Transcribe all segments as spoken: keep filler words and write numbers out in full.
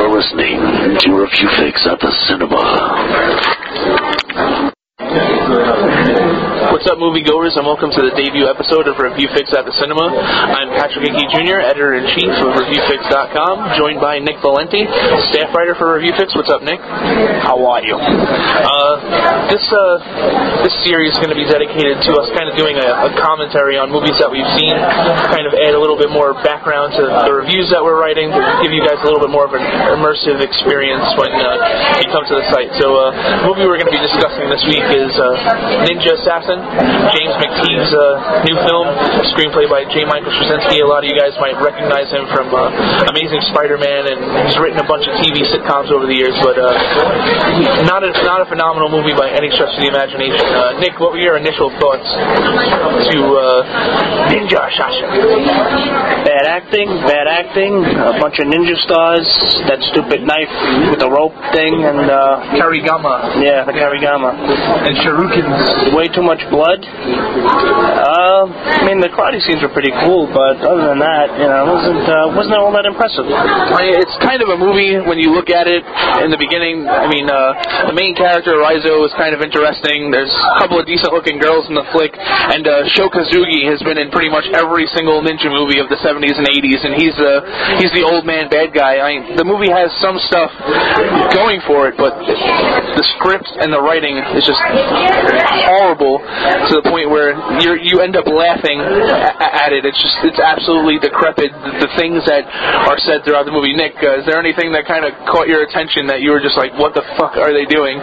are listening to Review Fix at the Cinema. What's up, moviegoers, and welcome to the debut episode of Review Fix at the Cinema. I'm Patrick Hickey Junior, editor-in-chief of Review Fix dot com, joined by Nick Valenti, staff writer for Review Fix. What's up, Nick? How are you? Uh, this uh, this series is going to be dedicated to us kind of doing a, a commentary on movies that we've seen, kind of add a little bit more background to the reviews that we're writing, to give you guys a little bit more of an immersive experience when uh, you come to the site. So uh, the movie we're going to be discussing this week is uh, Ninja Assassin, James McTeague's uh, new film, screenplay by J. Michael Straczynski. A lot of you guys might recognize him from uh, Amazing Spider-Man, and he's written a bunch of T V sitcoms over the years, but uh, not a not a phenomenal movie by any stretch of the imagination. Uh, Nick, what were your initial thoughts to uh, Ninja Assassin? Bad acting, bad acting, a bunch of ninja stars, that stupid knife with the rope thing, and uh, Karigama. Yeah, the Karigama. And Shurikens. Way too much blood. Uh, I mean, the karate scenes were pretty cool, but other than that, you know, it wasn't uh, wasn't all that impressive. I mean, it's kind of a movie when you look at it in the beginning. I mean, uh, the main character, Raizo, is kind of interesting. There's a couple of decent-looking girls in the flick, and uh, Sho Kazugi has been in pretty much every single ninja movie of the seventies and eighties, and he's the he's the old man bad guy. I mean, the movie has some stuff going for it, but the script and the writing is just horrible to the point where you you end up laughing at it. It's just it's absolutely decrepit. The, the things that are said throughout the movie. Nick, uh, is there anything that kind of caught your attention that you were just like, what the fuck are they doing?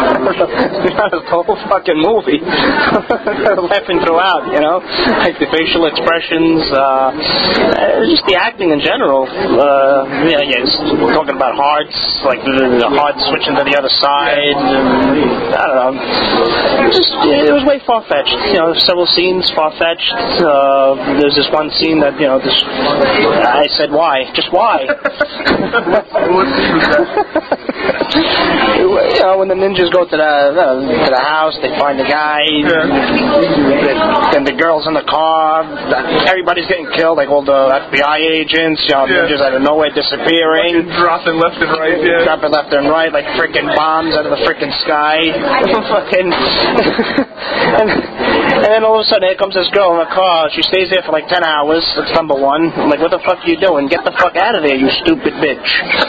Not a whole fucking movie. Laughing throughout, you know, like the facial expressions, uh, just the acting in general. Uh, yeah, yeah, talking about hearts, like the, the heart switching to the other side. And, I don't know. It, just, it was way far-fetched. You know, several scenes far-fetched. Uh, there's this one scene that, you know, this, I said, why? Just why? What scene was that? You know, when the ninjas go to the uh, to the house, they find the guy, yeah. Then the girl's in the car, everybody's getting killed, like all the F B I agents, you know, yeah. Ninjas out of nowhere disappearing. Fucking dropping left and right, yeah. Dropping left and right, like freaking bombs out of the freaking sky. Fucking... and, and then all of a sudden, here comes this girl in the car. She stays there for like ten hours. That's number one. I'm like, what the fuck are you doing? Get the fuck out of there, you stupid bitch.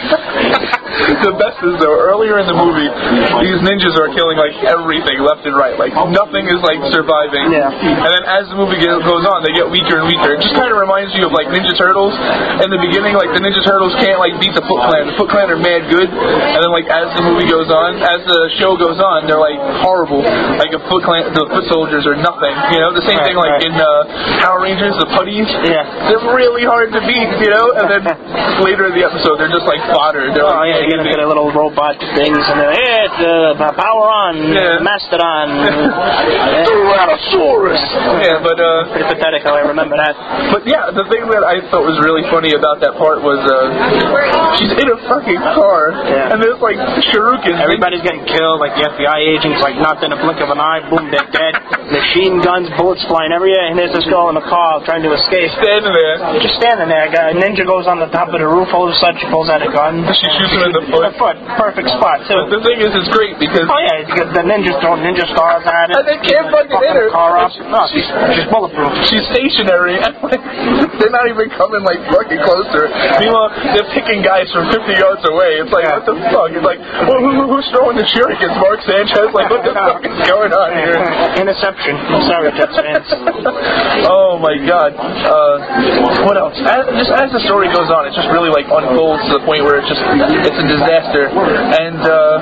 The best is, though, earlier in the movie, these ninjas are killing, like, everything left and right. Like, nothing is, like, surviving. Yeah. And then as the movie goes on, they get weaker and weaker. It just kind of reminds you of, like, Ninja Turtles. In the beginning, like, the Ninja Turtles can't, like, beat the Foot Clan. The Foot Clan are mad good. And then, like, as the movie goes on, as the show goes on, they're, like, horrible. Like, a Foot Clan, the Foot Soldiers are nothing. You know, the same right, thing, like, right. in uh, Power Rangers, the Putties. Yeah. They're really hard to beat, you know? And then later in the episode, they're just, like, fodder. They're, oh, like, yeah, you're gonna get a little robot things, and they're, hey, it's, uh, power on, yeah. Mastodon. Tyrannosaurus. Yeah, but, uh... pretty pathetic how I remember that. But, yeah, the thing that I thought was really funny about that part was, uh... she's in a fucking car, yeah. and there's, like, shurikens. Everybody's getting killed, like the F B I agents, like, not in a blink of an eye, boom, they're dead. Machine guns, bullets flying everywhere, and there's this girl in the car trying to escape. Standing there. Just standing there. A ninja goes on the top of the roof, all of a sudden she pulls out a gun. She shoots him in the foot. The foot. Perfect spot, too. But the thing is, it's great because... Oh, yeah, because the ninjas throwing ninja stars at it. And they can't fucking hit her. The car up. She, no, she's, she's bulletproof. She's stationary, and like, they're not even coming, like, fucking close to her. Meanwhile, they're picking guys from fifty yards away. It's like, yeah. What the fuck? It's like, well, who, who's throwing the shurikens? Mark Sanchez? Like, what the fuck is going on here? Interception. Sorry, Jets fans. Oh, my God. Uh, what else? As, just as the story goes on, it just really, like, unfolds to the point where it's just, it's a disaster. And, uh,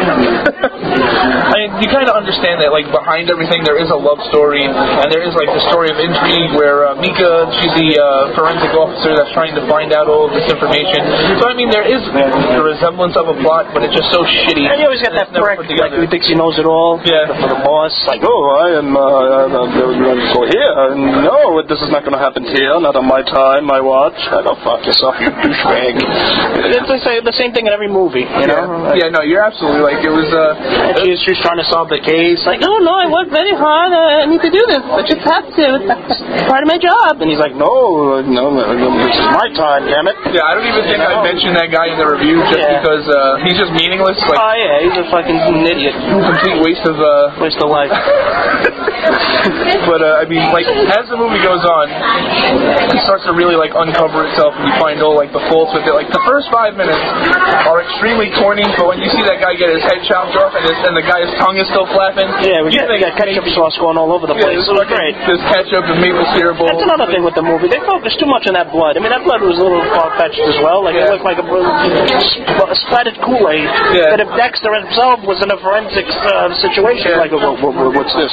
I mean, you kind of understand that, like, behind everything there is a love story, and there is, like, the story of intrigue where uh, Mika, she's the uh, forensic officer that's trying to find out all of this information. So, I mean, there is the resemblance of a plot, but it's just so shitty. And you always get that prick, like, who thinks he knows it all. Yeah. For the boss, like, oh, I am, uh, I'm going to go here. No, this is not going to happen here. Not on my time, my watch. Oh, go fuck yourself, you douchebag. it's the same, the same thing in every movie, you know? Yeah, yeah no, you're absolutely like, it was, uh... And she's, she's trying to solve the case, like, oh, no, I worked very hard, uh, I need to do this, I just have to, it's part of my job. And he's like, no, no, this is my time, damn it. Yeah, I don't even think I mentioned that guy in the review just yeah. because, uh, he's just meaningless. Like, oh, yeah, he's a fucking idiot. Complete waste of, uh... Waste of life. But, uh, I mean, like, as the movie goes on, it starts to really, like, uncover itself, and you find all, like, the faults with it. Like, the first five minutes are extremely corny, but when you see that guy get his head chopped off and, his, and the guy's tongue is still flapping, yeah, we you got, think got ketchup maybe, sauce going all over the place. Yeah, it was great. There's ketchup and maple syrup. That's another thing with the movie. They focused too much on that blood. I mean, that blood was a little far-fetched as well. Like, yeah. It looked like a, a splattered Kool-Aid. Yeah. But if Dexter himself was in a forensics uh, situation, yeah. like, what, what, what's this?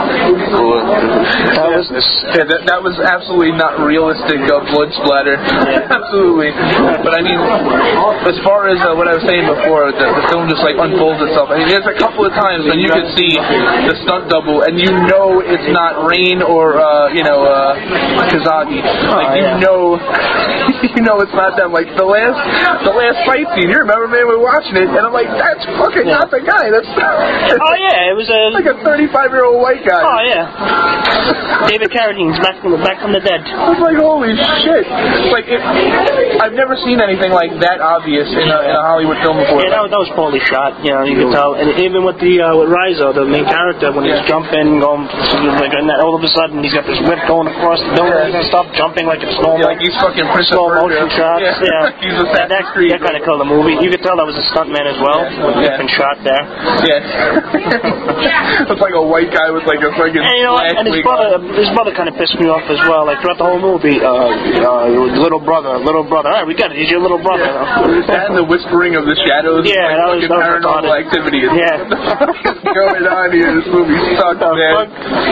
How is this? Yeah, that, that was absolutely not realistic uh, blood splatter. Yeah. Absolutely. But I mean, as far as uh, what I was saying before, the, the film just like unfolds itself. I mean, there's a couple of times when you can see the stunt double, and you know it's not Rain or uh, you know uh, Kazagi. Like oh, you yeah. know, you know it's not them. Like the last, the last fight scene. You remember, man, we were watching it, and I'm like, that's fucking yeah. not the guy. That's oh yeah, it was a like a thirty-five year old white guy. Oh yeah, David Carradine's back from the back from the dead. I was like, holy shit! Like it, I've never seen anything like that obvious in a, in a Hollywood film before. Yeah, that was, that was poorly shot. You know, you could tell, and even with the uh, with Rizzo, the main character, when he's yeah. jumping, going like, and all of a sudden he's got this whip going across the building yeah. and stuff, jumping like it's normal. Yeah, like he's fucking slow motion shots. Yeah, yeah. he's a that, that, that kind of killed the movie. You could tell that was a stuntman as well, yeah. with a yeah. different shot there. Yeah, it's like a white guy with like a fucking. And you know, and his brother, his brother kind of pissed me off as well. Like throughout the whole movie, uh, uh, little brother, little brother. All right, we got it. He's your little brother. Yeah. And the whispering of the shadows. Yeah, like, that was, that was paranormal retarded. Activity. Yeah, what's going on here? This movie sucks, man.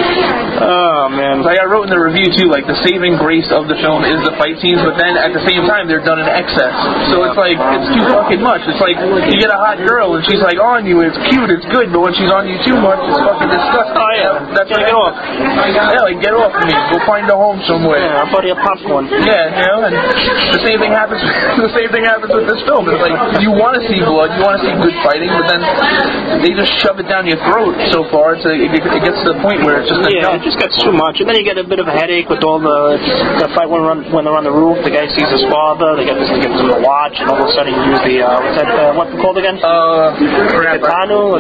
Oh man. Like I wrote in the review too, like the saving grace of the film is the fight scenes, but then at the same time they're done in excess. So it's like it's too fucking much. It's like you get a hot girl and she's like on you, it's cute, it's good, but when she's on you too much, it's fucking disgusting. Oh yeah, that's like get off. Yeah, like get off of me. Go find a home somewhere. Yeah, I'll buy you a popcorn. Yeah, you know, and the same thing happens. The same thing happens with this film. It's like you want to see blood, you want to see good fighting, but then they just shove it down your throat so far. So it, it gets to the point where it's just like, yeah, no. it just gets too much, and then you get a bit of a headache with all the the fight when run, when they're on the roof. The guy sees his father. They get this, they give him a watch, and all of a sudden you use the uh, what's that? Uh, what's it called again? Uh, Katanu.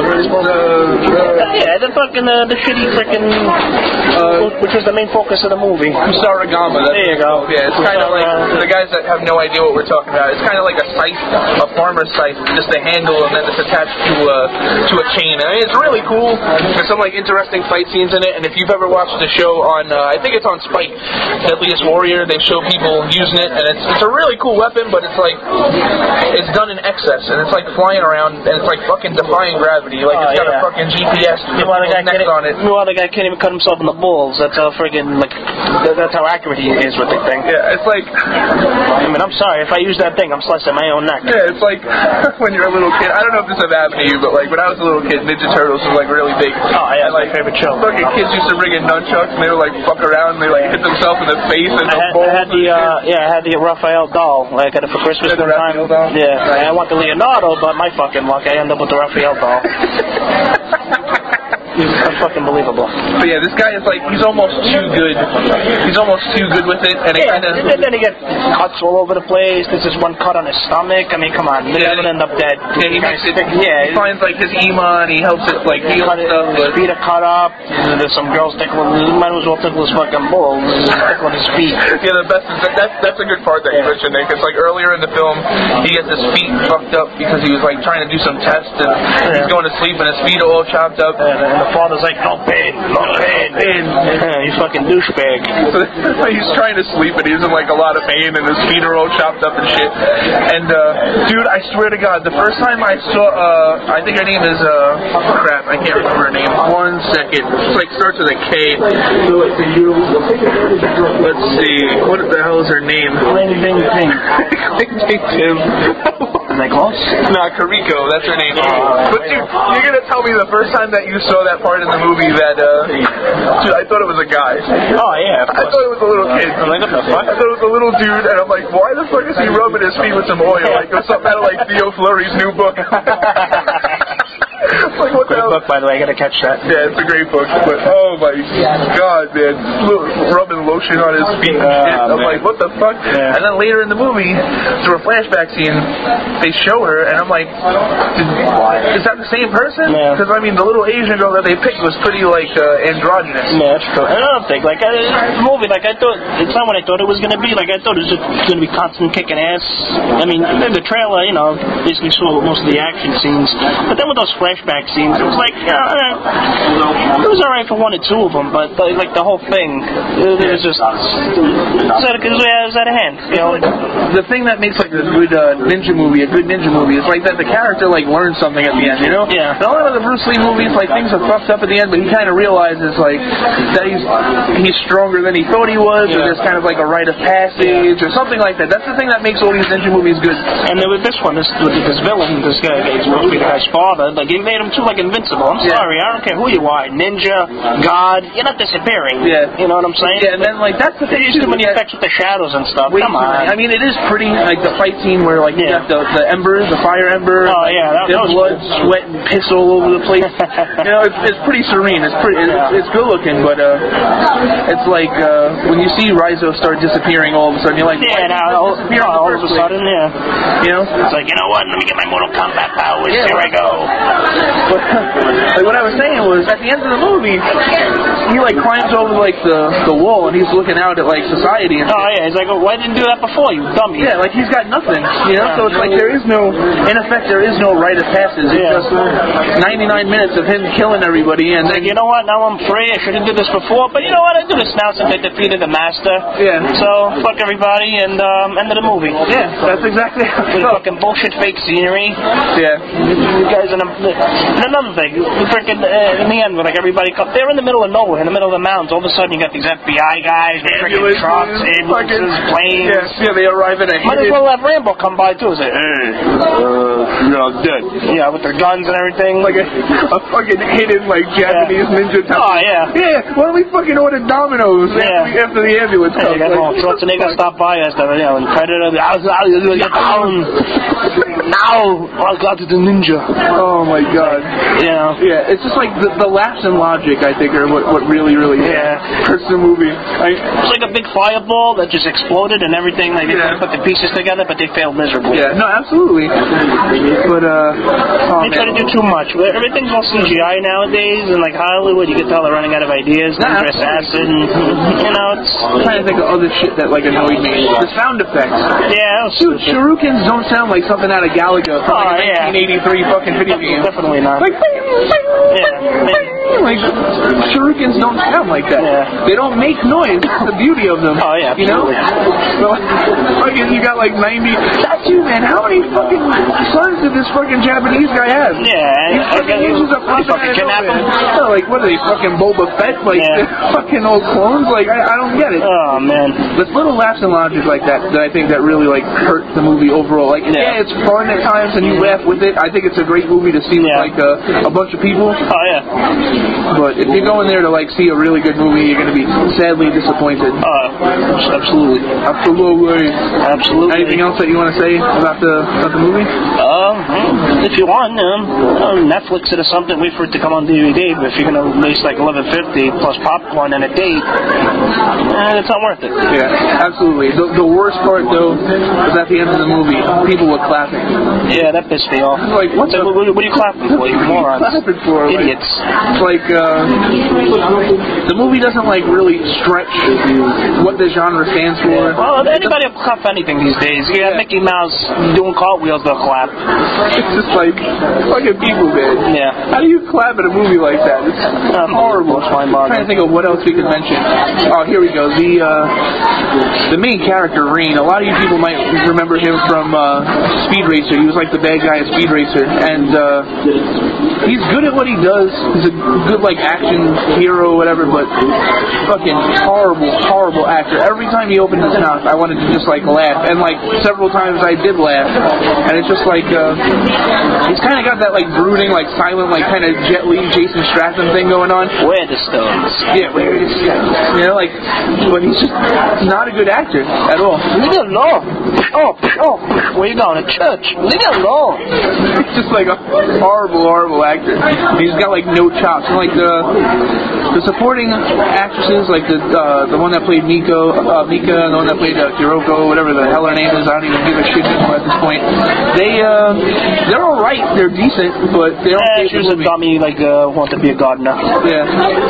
Yeah, the fucking uh, the shitty freaking uh, which was the main focus of the movie. Kusarigama. There you go. Yeah, it's kind of like the guys that have no idea what we're talking about. It's kind of like a scythe, a farmer's scythe, just a handle, and then it's attached to a to a chain. I mean, it's really cool. There's some like interesting fight scenes in it, and if you've ever watched the show on, uh, I think it's on Spike, Deadliest Warrior, they show people using it, and it's it's a really cool weapon, but it's like it's done in excess, and it's like flying around, and it's like fucking defying gravity. Like it's got oh, yeah. a fucking G P S next on it. Meanwhile, the guy can't even cut himself in the balls. That's how friggin' like that's how accurate he is with the thing. Yeah, it's like. I mean, I'm sorry if I use that thing, I'm slicing my own neck. Yeah, it's like when you're a little kid. I don't know if this ever happened to you, but like when I was a little kid, Ninja Turtles was like really big. Oh yeah, and, like, my favorite show. Fucking kids used to bring in nunchucks, and they would like fuck around, and they like hit themselves in the face and the I had, balls. I had the uh, yeah, I had the Raphael doll. Like, I got it for Christmas one time. Doll? Yeah, right. I want the Leonardo, but my fucking luck, I end up with the Raphael doll. It's fucking believable. But yeah, this guy is like, he's almost too good. He's almost too good with it, and it yeah, kind of. And then he gets cuts all over the place. There's this one cut on his stomach. I mean, come on, he's yeah, gonna end up dead. Yeah, he makes it. Yeah, he finds like his iman. He helps it like heal and stuff. His feet are cut up. There's some girls tickling. He might as well tickle his fucking balls. Tickling his feet. Yeah, the best is that that's, that's a good part that you mentioned there, because like earlier in the film, he gets his feet fucked up because he was like trying to do some tests, and yeah. he's going to sleep, and his feet are all chopped up. And, and the father's like, no pain, no pain, pain. Yeah, you fucking douchebag. So he's trying to sleep, and he's in like a lot of pain, and his feet are all chopped up and shit. And uh, dude, I swear to God, the first time I saw, uh, I think her name is, uh, crap, I can't remember her name. One second. It's like starts with a K. Let's see. What the hell is her name? Ling Bing Ping. Ling Bing Tim. Is that close? Nah, Kariko, that's her name. Uh, but dude, you're gonna tell me the first time that you saw that part in the movie that, uh, dude, I thought it was a guy. Oh, yeah, of I course. thought it was a little kid. I'm like, what the fuck? I thought it was a little dude, and I'm like, why the fuck is he rubbing his feet with some oil? Like, it was something out of, like, Theo Fleury's new book. Like, what Great the hell? book, by the way. I gotta catch that. Yeah, it's a great book. But, oh my god, man. Lo- rubbing lotion on his feet and shit. Uh, I'm man. like, what the fuck? Yeah. And then later in the movie, through a flashback scene, they show her, and I'm like, is that the same person? Yeah. Because, I mean, the little Asian girl that they picked was pretty, like, uh, androgynous. Yeah, that's true. I don't think, like, I, the movie, like, I thought, it's not what I thought it was going to be. Like, I thought it was just going to be constant kicking ass. I mean, in the trailer, you know, basically saw most of the action scenes. But then with those flashback scenes, it was like, yeah, it was alright for one or two of them, but, but like, the whole thing, it, it was just, it was out of, it was out of hand, you know. The thing that makes, like, a good uh, ninja movie, a good ninja movie, is, like, that the character, like, learns something at the end, you know? Yeah. And a lot of the Bruce Lee movies, like, things are fucked up at the end, but he kind of realizes, like, that he's he's stronger than he thought he was, Yeah. or there's kind of, like, a rite of passage, or something like that. That's the thing that makes all these ninja movies good. And then with this one, this with this villain, this guy, he's supposed to be the guy's father, like, he made him too, like, invincible. I'm Yeah. sorry, I don't care who you are, ninja, god, you're not disappearing. Yeah. You know what I'm saying? Yeah, and then, like, that's the They thing, used too too, many that- effects with the shadows and stuff. Way Come too many. on. I mean, it is pretty, like, the fight scene where, like, you Yeah. got the, the embers, the fire ember, Oh, yeah, that- there's that was blood, cool. sweat, and piss all over the place. You know, it's, it's pretty serene. It's pretty, it's, Yeah. it's good looking, but uh, it's like uh, when you see Rizzo start disappearing all of a sudden, you're like, Yeah, why did now, he all, disappear in the all of first a place? sudden, yeah. You know? It's like, you know what, let me get my Mortal Kombat powers, Yeah. here I go. But, like, what I was saying was, at the end of the movie, he, like, climbs over, like, the, the wall, and he's looking out at, like, society and Oh, yeah, he's like, oh, why didn't you do that before, you dummy? yeah, like he's got nothing, you know. So it's like there is no, in effect, there is no rite of passage. It's Yeah. just ninety-nine minutes of him killing everybody, and Like, then you know what, now I'm free, I shouldn't do this before, but you know what, I do this now since I defeated the master. Yeah. So, fuck everybody, and, um, end of the movie. yeah, that's exactly how With it goes. fucking bullshit fake scenery. Yeah, You guys in a, and another thing, the freaking uh, in the end, when like everybody come, they're in the middle of nowhere, in the middle of the mountains. All of a sudden, you got these F B I guys with freaking Ambulances, trucks, ambulances, fucking- planes. yeah, yeah, they arrive at a Might as hidden. well have Rambo come by too. Say, hey, uh, you're not dead. Yeah, with their guns and everything. Like a, a fucking hidden, like, Japanese ninja temple. Oh yeah. Yeah, why don't we fucking order Domino's Yeah. after, the, after the ambulance Hey, comes? you got Like, all Schwarzenegger stop by us, you know, and Predator. Now, I got the ninja. oh my god. You know. Yeah, it's just like the, the laughs in logic, I think, are what, what really, really Yeah. hurts the movie. I, It's like a big fireball that just exploded and everything. Like they Yeah. put the pieces together, but they failed miserably. yeah, no, absolutely. But, uh, oh, They try to man. do too much. Everything's all C G I nowadays, and like Hollywood, you can tell they're running out of ideas. Nah, Nitrous acid, and you know, it's I'm trying to think of other shit that, like, annoyed me. The sound effects. yeah. It was Dude, stupid. shurikens don't sound like something out of Galaga from, Oh, like, a yeah. nineteen eighty-three fucking video game. Definitely not. Like, Yeah. like, shurikens don't sound like that. Yeah. They don't make noise. That's the beauty of them. Oh, yeah, You know? absolutely. So, fucking, you got like ninety. That's you, man. How many fucking sons did this fucking Japanese guy have? Yeah. He I- I fucking guess- uses a What, you fucking kidnap him? Yeah, like, what are they, fucking Boba Fett? Like, Yeah. fucking old clones? Like, I, I don't get it. Oh man. There's little laughs and logic like that that I think that really, like, hurt the movie overall. Like, yeah, Yeah. it's fun at times and you laugh with it. I think it's a great movie to see with, Yeah. like, a, a bunch of people. Oh yeah. But if you're going there to, like, see a really good movie, you're going to be sadly disappointed. Oh, absolutely. Absolutely. Absolutely. Anything else that you want to say about the about the movie? Um, if you want, um, uh, Netflix it or something, wait for it to come on D V D. But if you're gonna waste like eleven fifty plus popcorn and a date, eh, it's not worth it. Yeah, absolutely. The, the worst part, though, was at the end of the movie, people were clapping. Yeah, that pissed me off. Like, what So, the- what, what are you clapping for, you morons? Clapping for, like, Idiots. It's like, uh, the movie doesn't, like, really stretch what the genre stands for. Well, anybody will clap for anything these days. You got Yeah. Mickey Mouse doing cartwheels, they'll clap. It's just like, fucking people, man. Yeah. How do you clap at a movie like that? It's Um, horrible. it's fine, I'm trying to think of what else we could mention. Oh, here we go. The, uh, the main character, Rain, a lot of you people might remember him from, uh, Speed Racer. He was like the bad guy in Speed Racer. And, uh, he's good at what he does. He's a good like action hero or whatever, but fucking horrible, horrible actor. Every time he opened his mouth, I wanted to just like laugh, and like several times I did laugh, and it's just like uh, he's kind of got that like brooding, like silent, like kind of Jet Li, Jason Statham thing going on. Where the stones? Yeah, where the stones? You know, like, but he's just not a good actor at all. Leave it alone. Oh, oh, where you going? To church? Leave it alone. He's just like a horrible, horrible actor. He's got like no chops. And like the the supporting actresses, like the uh, the one that played Miko, uh, Mika, and the one that played uh, Hiroko, whatever the hell her name is, I don't even give a shit anymore at this point. They uh, they're all right. They're decent, but they don't. Yeah, she was a dummy, like uh, want to be a gardener. Yeah.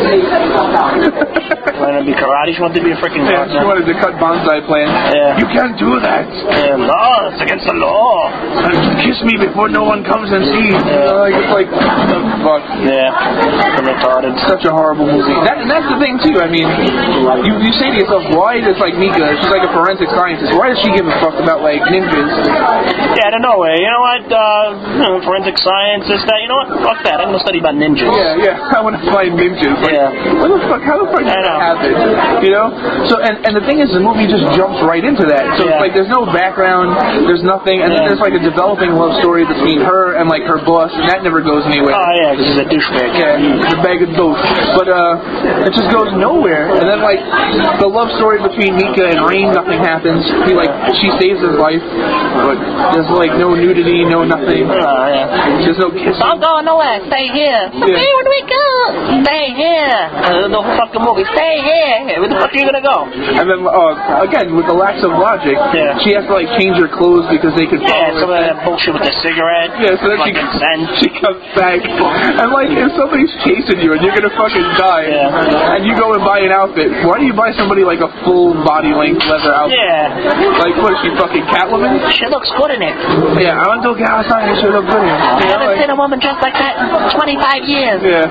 Wanted to be karate. She wanted to be a freaking Yeah, gardener. she wanted to cut bonsai plants. Yeah. You can't do that. Yeah, no, it's against the law. Kiss me before no one comes and sees. Yeah. Uh, like, it's like, what the fuck? Yeah, I'm retarded. Such a horrible movie. That, and that's the thing too. I mean, you you say to yourself, why does like Mika? She's like a forensic scientist. Why does she give a fuck about like ninjas? Yeah, I don't know. You know what? Uh, you know, forensic science is that. You know what? Fuck that. I'm gonna study about ninjas. Yeah, yeah. I want to find ninjas. Like, Yeah. what the fuck? How the fuck did I that know. happen? You know? So and and the thing is, the movie just jumps right into that. So Yeah. it's like there's no background, there's nothing, and then Yeah. there's like a developing love story between her and like her boss, and that never goes anywhere. Oh yeah, because he's a douchebag. Yeah, the bag of dope. But uh, it just goes nowhere. And then like the love story between Mika and Rain, nothing happens. He like she saves his life, but there's like no nudity, no nothing. Oh yeah. There's no kissing. Don't go nowhere. Stay here. Yeah. Hey, where do we go? Stay here. Uh, the whole fucking movie. Stay here. Where the fuck are you gonna go? And then uh, again with the lacks of logic, Yeah. she has to like change her clothes because they could follow Yeah, some of her. that bullshit with the cigarette. Yeah, so then she, fucking scent. she comes back, and like if somebody's chasing you and you're gonna fucking die, Yeah. and you go and buy an outfit, why do you buy somebody like a full body length leather outfit? Yeah. Like what is she fucking Catwoman? She looks good in it. Yeah, I want to get outside and she look good. I You know, haven't like, seen a woman dressed like that in twenty-five years. yeah.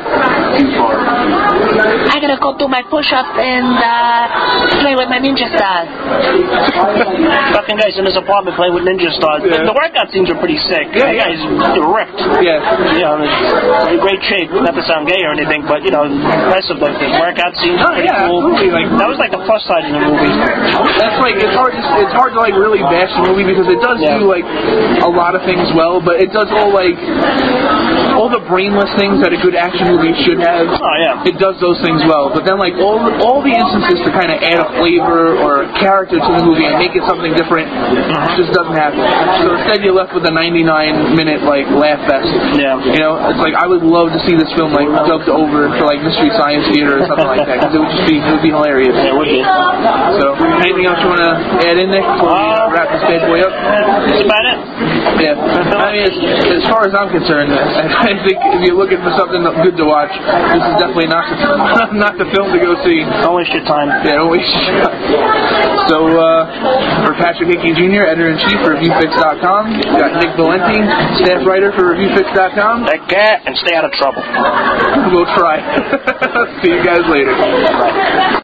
I gotta go do my push-ups and uh, play with my ninja stars. Fucking guys in his apartment playing with ninja stars. Yeah. The, the workout scenes are pretty sick. Yeah, That yeah. guy's ripped. Yeah. You know, in great shape. Not to sound gay or anything, but you know, impressive. Like the workout scenes are Oh, pretty yeah, cool. absolutely, like- that was like the plus side of the movie. That's like it's hard. It's, it's hard to like really bash the movie because it does Yeah. do like a lot of things well, but it does all like all the brainless things that a good action movie should have. Oh yeah. It does those things well, but then like all the, all the instances to kind of add a flavor or a character to the movie and make it something different just doesn't happen. So instead you're left with a ninety-nine minute like laugh fest. Yeah. You know, it's like I would love to see this film like dubbed over for like Mystery Science Theater or something like that because it would just be it would be hilarious. Yeah, it would be. So anything else you want to add in there before we uh, wrap this bad boy up? That's about it. Yeah. I mean, as, as far as I'm concerned, I think if you're looking for something good to watch, this is definitely not the, not the film to go see. Don't waste your time. Yeah, don't waste your time. So, uh, for Patrick Hickey Junior, editor-in-chief for Reviewfix dot com, we got Nick Valenti, staff writer for Reviewfix dot com. Take care and stay out of trouble. We'll try. See you guys later. Bye.